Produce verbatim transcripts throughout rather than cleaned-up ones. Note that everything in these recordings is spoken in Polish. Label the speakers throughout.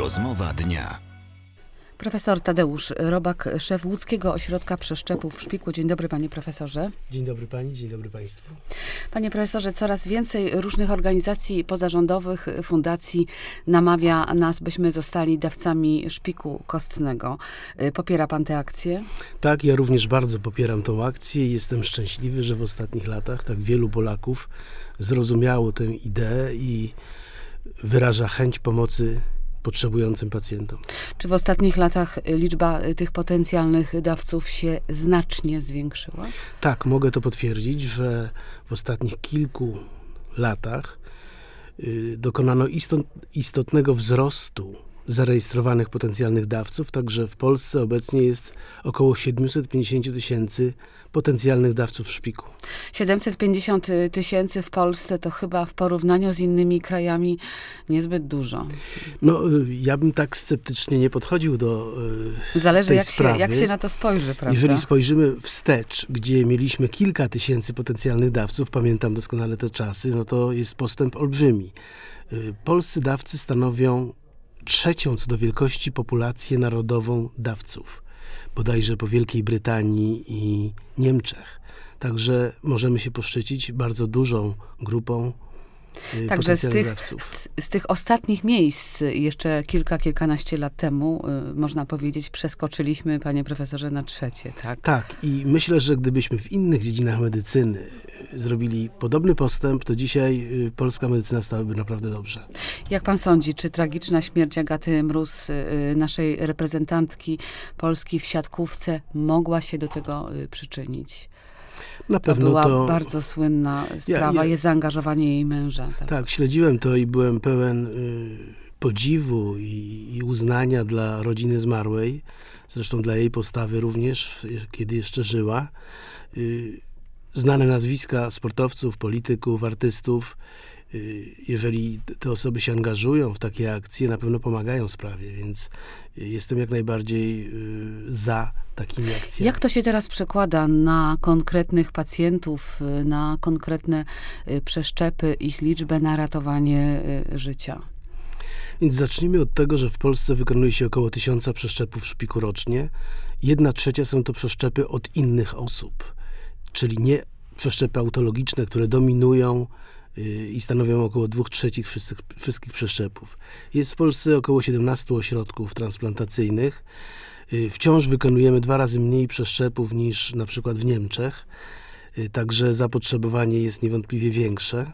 Speaker 1: Rozmowa dnia.
Speaker 2: Profesor Tadeusz Robak, szef Łódzkiego Ośrodka Przeszczepów w Szpiku. Dzień dobry, panie profesorze.
Speaker 3: Dzień dobry pani, dzień dobry państwu.
Speaker 2: Panie profesorze, coraz więcej różnych organizacji pozarządowych, fundacji namawia nas, byśmy zostali dawcami szpiku kostnego. Popiera pan tę akcję?
Speaker 3: Tak, ja również bardzo popieram tą akcję i jestem szczęśliwy, że w ostatnich latach tak wielu Polaków zrozumiało tę ideę i wyraża chęć pomocy potrzebującym pacjentom.
Speaker 2: Czy w ostatnich latach liczba tych potencjalnych dawców się znacznie zwiększyła?
Speaker 3: Tak, mogę to potwierdzić, że w ostatnich kilku latach y, dokonano istot, istotnego wzrostu zarejestrowanych potencjalnych dawców, także w Polsce obecnie jest około siedemset pięćdziesiąt tysięcy potencjalnych dawców szpiku.
Speaker 2: siedemset pięćdziesiąt tysięcy w Polsce to chyba w porównaniu z innymi krajami niezbyt dużo.
Speaker 3: No, ja bym tak sceptycznie nie podchodził do y,
Speaker 2: Zależy
Speaker 3: tej
Speaker 2: jak
Speaker 3: sprawy.
Speaker 2: się, jak się na to spojrzy, prawda?
Speaker 3: Jeżeli spojrzymy wstecz, gdzie mieliśmy kilka tysięcy potencjalnych dawców, pamiętam doskonale te czasy, no to jest postęp olbrzymi. Y, polscy dawcy stanowią trzecią co do wielkości populację narodową dawców, bodajże po Wielkiej Brytanii i Niemczech. Także możemy się poszczycić bardzo dużą grupą y,
Speaker 2: Także z tych,
Speaker 3: dawców.
Speaker 2: z, z tych ostatnich miejsc jeszcze kilka, kilkanaście lat temu, y, można powiedzieć, przeskoczyliśmy, panie profesorze, na trzecie, tak?
Speaker 3: Tak, i myślę, że gdybyśmy w innych dziedzinach medycyny zrobili podobny postęp, to dzisiaj y, polska medycyna stałaby naprawdę dobrze.
Speaker 2: Jak pan sądzi, czy tragiczna śmierć Agaty Mróz, y, naszej reprezentantki Polski w siatkówce, mogła się do tego y, przyczynić?
Speaker 3: Na pewno
Speaker 2: to była
Speaker 3: to
Speaker 2: bardzo słynna sprawa,
Speaker 3: ja, ja,
Speaker 2: jest zaangażowanie jej męża. Tak,
Speaker 3: tak śledziłem to i byłem pełen y, podziwu i, i uznania dla rodziny zmarłej, zresztą dla jej postawy również, kiedy jeszcze żyła. Y, znane nazwiska sportowców, polityków, artystów, y, jeżeli te osoby się angażują w takie akcje, na pewno pomagają sprawie, więc jestem jak najbardziej y, za takimi akcjami.
Speaker 2: Jak to się teraz przekłada na konkretnych pacjentów, na konkretne y, przeszczepy, ich liczbę, na ratowanie y, życia?
Speaker 3: Więc zacznijmy od tego, że w Polsce wykonuje się około tysiąca przeszczepów szpiku rocznie. Jedna trzecia są to przeszczepy od innych osób, czyli nie przeszczepy autologiczne, które dominują yy, i stanowią około dwóch trzecich wszystkich, wszystkich przeszczepów. Jest w Polsce około siedemnastu ośrodków transplantacyjnych. Yy, wciąż wykonujemy dwa razy mniej przeszczepów niż na przykład w Niemczech, yy, także zapotrzebowanie jest niewątpliwie większe.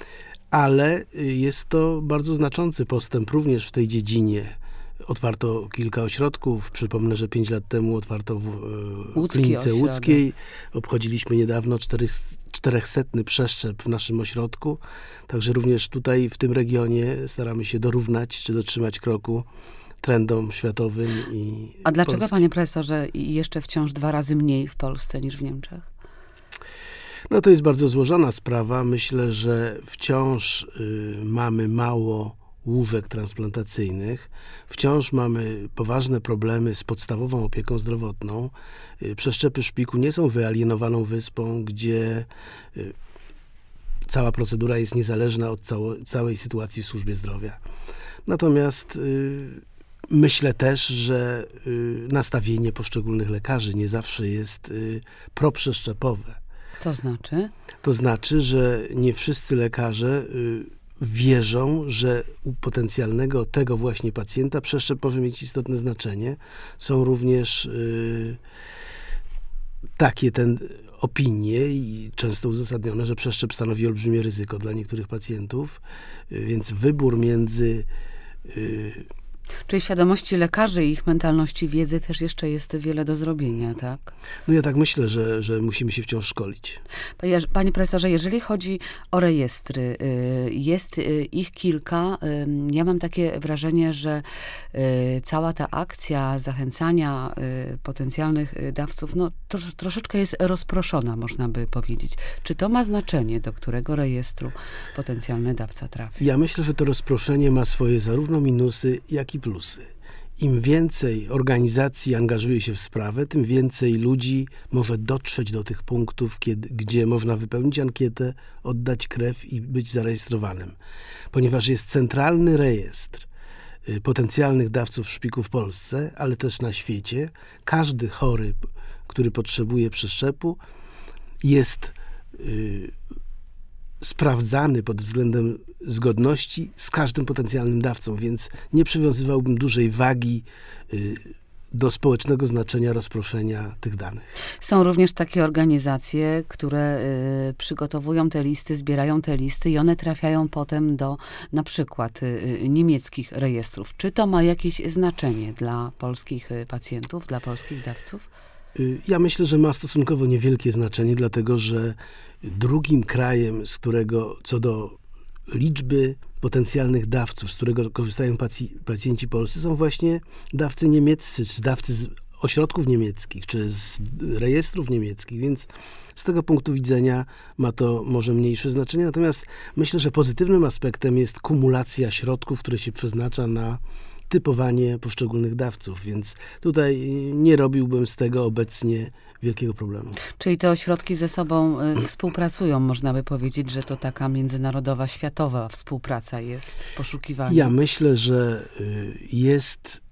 Speaker 3: Ale jest to bardzo znaczący postęp również w tej dziedzinie. Otwarto kilka ośrodków. Przypomnę, że pięć lat temu otwarto w e, klinice łódzkiej. Obchodziliśmy niedawno czterysetny przeszczep w naszym ośrodku. Także również tutaj w tym regionie staramy się dorównać czy dotrzymać kroku trendom światowym. I
Speaker 2: A dlaczego,
Speaker 3: Polski.
Speaker 2: panie profesorze, jeszcze wciąż dwa razy mniej w Polsce niż w Niemczech?
Speaker 3: No to jest bardzo złożona sprawa. Myślę, że wciąż y, mamy mało łóżek transplantacyjnych. Wciąż mamy poważne problemy z podstawową opieką zdrowotną. Y, przeszczepy szpiku nie są wyalienowaną wyspą, gdzie y, cała procedura jest niezależna od cało, całej sytuacji w służbie zdrowia. Natomiast y, myślę też, że y, nastawienie poszczególnych lekarzy nie zawsze jest y, proprzeszczepowe.
Speaker 2: To znaczy?
Speaker 3: To znaczy, że nie wszyscy lekarze y, wierzą, że u potencjalnego tego właśnie pacjenta przeszczep może mieć istotne znaczenie. Są również y, takie ten opinie i często uzasadnione, że przeszczep stanowi olbrzymie ryzyko dla niektórych pacjentów, y, więc wybór między y,
Speaker 2: Czyli świadomości lekarzy i ich mentalności wiedzy też jeszcze jest wiele do zrobienia, tak?
Speaker 3: No ja tak myślę, że, że musimy się wciąż szkolić.
Speaker 2: Panie, panie profesorze, jeżeli chodzi o rejestry, jest ich kilka. Ja mam takie wrażenie, że cała ta akcja zachęcania potencjalnych dawców, no trosz, troszeczkę jest rozproszona, można by powiedzieć. Czy to ma znaczenie, do którego rejestru potencjalny dawca trafi?
Speaker 3: Ja myślę, że to rozproszenie ma swoje zarówno minusy, jak i plusy. Im więcej organizacji angażuje się w sprawę, tym więcej ludzi może dotrzeć do tych punktów, kiedy, gdzie można wypełnić ankietę, oddać krew i być zarejestrowanym. Ponieważ jest centralny rejestr potencjalnych dawców szpiku w Polsce, ale też na świecie. Każdy chory, który potrzebuje przeszczepu, jest y, sprawdzany pod względem zgodności z każdym potencjalnym dawcą, więc nie przywiązywałbym dużej wagi y, do społecznego znaczenia rozproszenia tych danych.
Speaker 2: Są również takie organizacje, które y, przygotowują te listy, zbierają te listy i one trafiają potem do na przykład y, niemieckich rejestrów. Czy to ma jakieś znaczenie dla polskich y, pacjentów, dla polskich dawców?
Speaker 3: Ja myślę, że ma stosunkowo niewielkie znaczenie, dlatego że drugim krajem, z którego co do liczby potencjalnych dawców, z którego korzystają pac- pacjenci polscy, są właśnie dawcy niemieccy, czy dawcy z ośrodków niemieckich, czy z rejestrów niemieckich, więc z tego punktu widzenia ma to może mniejsze znaczenie. Natomiast myślę, że pozytywnym aspektem jest kumulacja środków, które się przeznacza na typowanie poszczególnych dawców, więc tutaj nie robiłbym z tego obecnie wielkiego problemu.
Speaker 2: Czyli te ośrodki ze sobą y, współpracują, można by powiedzieć, że to taka międzynarodowa, światowa współpraca jest w poszukiwaniu.
Speaker 3: Ja myślę, że y, jest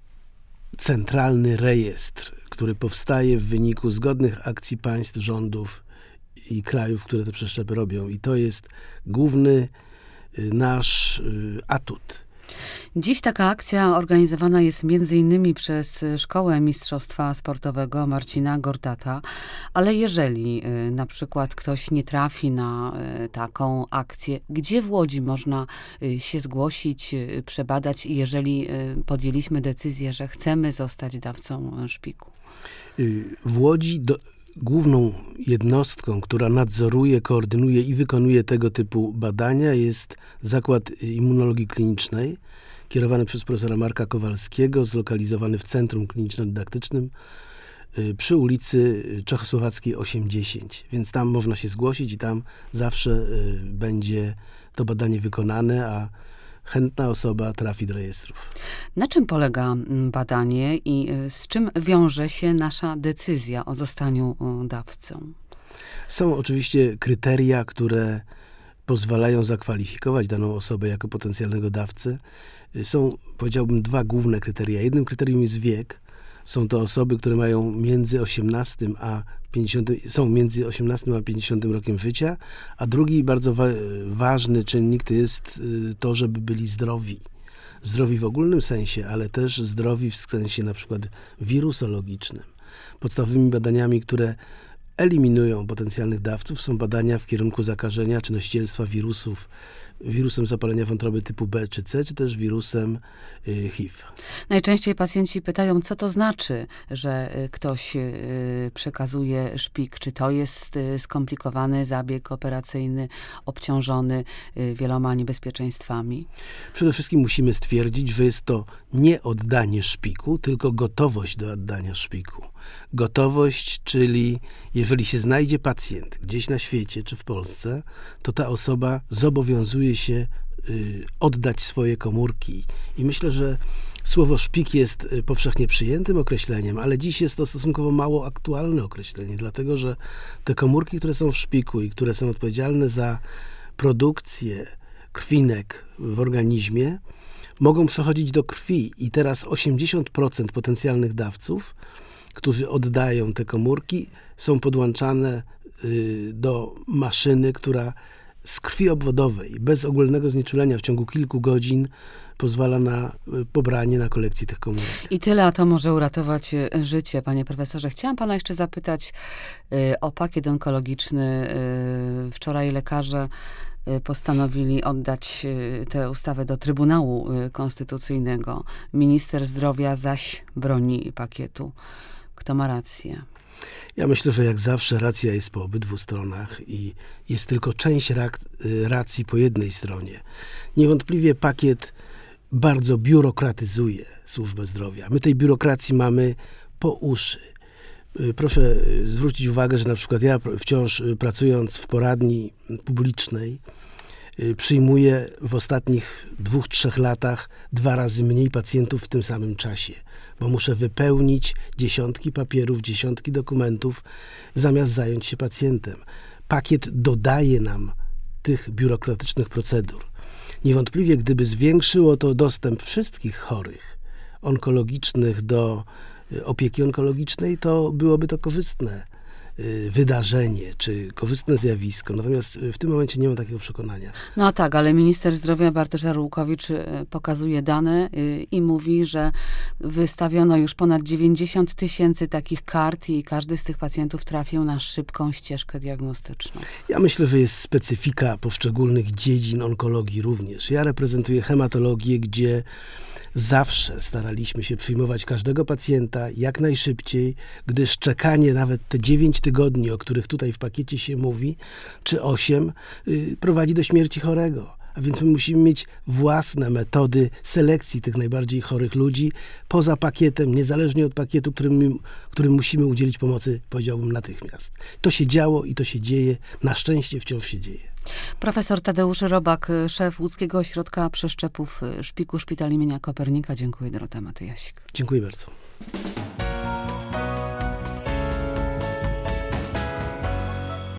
Speaker 3: centralny rejestr, który powstaje w wyniku zgodnych akcji państw, rządów i krajów, które te przeszczepy robią. I to jest główny y, nasz y, atut.
Speaker 2: Dziś taka akcja organizowana jest między innymi przez Szkołę Mistrzostwa Sportowego Marcina Gortata, ale jeżeli y, na przykład ktoś nie trafi na y, taką akcję, gdzie w Łodzi można y, się zgłosić, y, przebadać, jeżeli y, podjęliśmy decyzję, że chcemy zostać dawcą szpiku?
Speaker 3: Y, w Łodzi do, główną jednostką, która nadzoruje, koordynuje i wykonuje tego typu badania, jest Zakład Immunologii Klinicznej, kierowany przez profesora Marka Kowalskiego, zlokalizowany w Centrum Kliniczno-Dydaktycznym y, przy ulicy Czechosłowackiej osiemdziesiąt. Więc tam można się zgłosić i tam zawsze y, będzie to badanie wykonane, a chętna osoba trafi do rejestrów.
Speaker 2: Na czym polega badanie i z czym wiąże się nasza decyzja o zostaniu dawcą?
Speaker 3: Są oczywiście kryteria, które pozwalają zakwalifikować daną osobę jako potencjalnego dawcę. Są, powiedziałbym, dwa główne kryteria. Jednym kryterium jest wiek. Są to osoby, które mają między osiemnastym a pięćdziesiątym, są między osiemnastym a pięćdziesiątym rokiem życia, a drugi bardzo wa- ważny czynnik to jest to, żeby byli zdrowi. Zdrowi w ogólnym sensie, ale też zdrowi w sensie na przykład wirusologicznym. Podstawowymi badaniami, które eliminują potencjalnych dawców, są badania w kierunku zakażenia czy nosicielstwa wirusów, wirusem zapalenia wątroby typu B czy C, czy też wirusem y, H I V.
Speaker 2: Najczęściej pacjenci pytają, co to znaczy, że y, ktoś y, przekazuje szpik. Czy to jest y, skomplikowany zabieg operacyjny, obciążony y, wieloma niebezpieczeństwami?
Speaker 3: Przede wszystkim musimy stwierdzić, że jest to nie oddanie szpiku, tylko gotowość do oddania szpiku. Gotowość, czyli jeżeli się znajdzie pacjent gdzieś na świecie czy w Polsce, to ta osoba zobowiązuje się y, oddać swoje komórki. I myślę, że słowo szpik jest y, powszechnie przyjętym określeniem, ale dziś jest to stosunkowo mało aktualne określenie, dlatego że te komórki, które są w szpiku i które są odpowiedzialne za produkcję krwinek w organizmie, mogą przechodzić do krwi i teraz osiemdziesiąt procent potencjalnych dawców, którzy oddają te komórki, są podłączane y, do maszyny, która z krwi obwodowej, bez ogólnego znieczulenia w ciągu kilku godzin pozwala na y, pobranie, na kolekcję tych komórek.
Speaker 2: I tyle, a to może uratować y, życie, panie profesorze. Chciałam pana jeszcze zapytać y, o pakiet onkologiczny. Y, wczoraj lekarze y, postanowili oddać y, tę ustawę do Trybunału y, Konstytucyjnego. Minister zdrowia zaś broni pakietu. Kto ma rację?
Speaker 3: Ja myślę, że jak zawsze racja jest po obydwu stronach i jest tylko część rak- racji po jednej stronie. Niewątpliwie pakiet bardzo biurokratyzuje służbę zdrowia. My tej biurokracji mamy po uszy. Proszę zwrócić uwagę, że na przykład ja wciąż pracując w poradni publicznej przyjmuję w ostatnich dwóch, trzech latach dwa razy mniej pacjentów w tym samym czasie, bo muszę wypełnić dziesiątki papierów, dziesiątki dokumentów, zamiast zająć się pacjentem. Pakiet dodaje nam tych biurokratycznych procedur. Niewątpliwie, gdyby zwiększyło to dostęp wszystkich chorych onkologicznych do opieki onkologicznej, to byłoby to korzystne wydarzenie, czy korzystne zjawisko. Natomiast w tym momencie nie mam takiego przekonania.
Speaker 2: No tak, ale minister zdrowia Bartosz Arłukowicz pokazuje dane i mówi, że wystawiono już ponad dziewięćdziesiąt tysięcy takich kart i każdy z tych pacjentów trafił na szybką ścieżkę diagnostyczną.
Speaker 3: Ja myślę, że jest specyfika poszczególnych dziedzin onkologii również. Ja reprezentuję hematologię, gdzie zawsze staraliśmy się przyjmować każdego pacjenta jak najszybciej, gdyż czekanie nawet te dziewięć tygodni, o których tutaj w pakiecie się mówi, czy osiem, yy, prowadzi do śmierci chorego. A więc my musimy mieć własne metody selekcji tych najbardziej chorych ludzi poza pakietem, niezależnie od pakietu, którym, którym musimy udzielić pomocy, powiedziałbym, natychmiast. To się działo i to się dzieje. Na szczęście wciąż się dzieje.
Speaker 2: Profesor Tadeusz Robak, szef Łódzkiego Ośrodka Przeszczepów Szpiku Szpital imienia Kopernika. Dziękuję, Dorota Matyjasik.
Speaker 3: Dziękuję bardzo.